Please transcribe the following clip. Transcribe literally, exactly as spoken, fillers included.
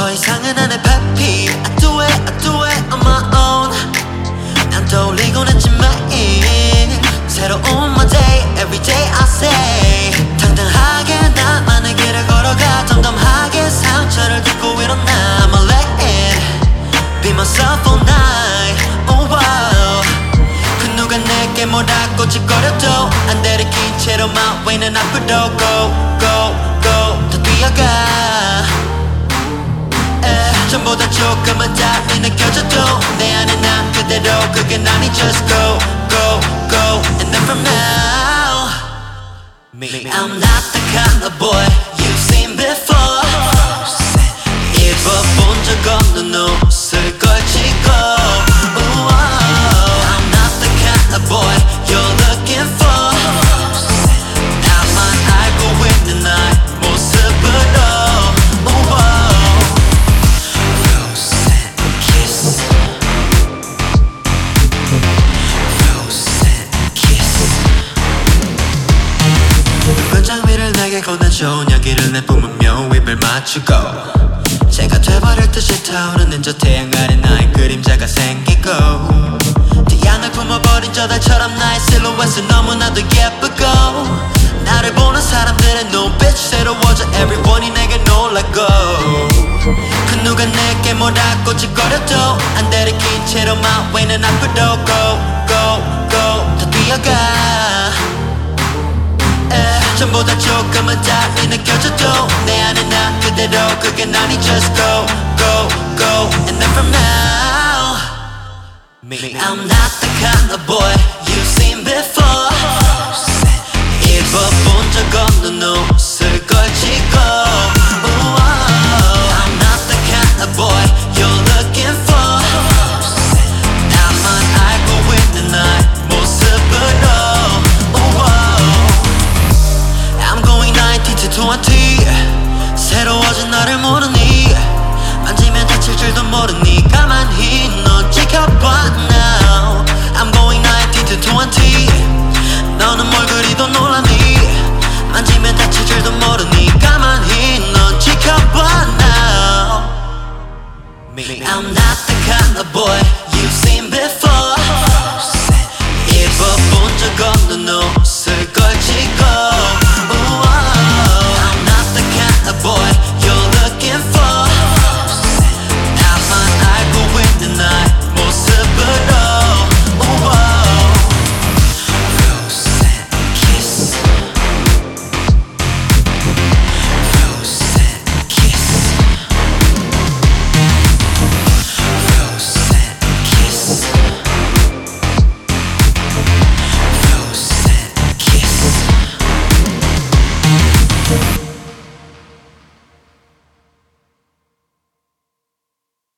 더 이상은 안 해 peppy I do it, I do it on my own 난 떠올리곤 했지만 새로운 my day, every day I say 당당하게 나만의 길을 걸어가 덤덤하게 상처를 딛고 일어나 I'ma let it be myself all night, oh wow 그 누가 내게 뭐라고 짓거려도 안 들이킨 채로 my way는 앞으로 go, go, go 더 뛰어가 에, 전보다 조금은 달리 느껴져도 내 안에 난 그대로 그게 난이 just go, go, go and then from now me, I'm not the kind of boy you've seen before 입어본 적 없는 옷을 걸치고 Ooh, I'm not the kind of boy you're looking for 나만 알고 있는 나의 모습으로 Ooh, Rose and kiss Rose and kiss 권장 위를 내게 건네줘 여기를 내뿜으며 입을 맞추고 제가 돼버릴 듯이 타오르는 저 태양 아래 나의 그림자가 생기고 태양을 품어버린 저 달처럼 나의 실루엣은 너무나도 예쁘고 나를 보는 사람들의 눈빛이 새로워져 everyone이 내게 놀라고 그 누가 내게 뭐라고 짓거려도 안 들이킨 채로 my way는 앞으로 go, go, go 더 뛰어가 에, 전보다 조금은 달리 느껴져도 내 안에 난 그대로 그게 난이 just go, go, go and then from now me, I'm not the kind of boy